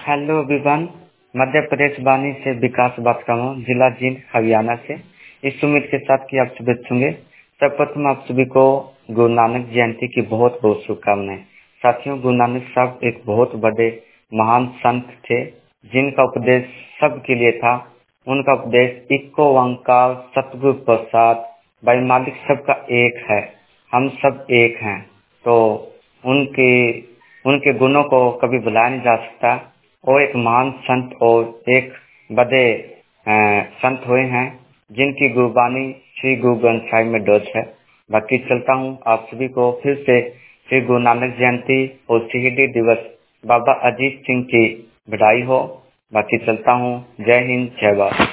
Hello everyone, Madhya Pradesh वाणी से विकास बात कर रहा हूँ, जिला जींद हरियाणा से। इस उम्मीद के साथ कि आप सभी होंगे। सर्वप्रथम आप सभी को गुरु नानक जयंती की बहुत बहुत शुभकामनाएं। साथियों, गुरु नानक साहब एक बहुत बड़े महान संत थे, जिनका उपदेश सबके लिए था। उनका उपदेश इक्को ओंकार सतगुरु प्रसाद, भाई मालिक सबका एक है, हम सब एक हैं। तो उनके उनके गुणों को कभी भुलाया नहीं जा सकता। वो एक महान संत और एक बड़े संत हुए हैं, जिनकी गुरबानी श्री गुरु ग्रंथ साहिब में दर्ज है। बाकी चलता हूँ, आप सभी को फिर से श्री गुरु नानक जयंती और शहीदी दिवस बाबा अजीत सिंह की बधाई हो। बाकी चलता हूँ। जय हिंद, जय भारत।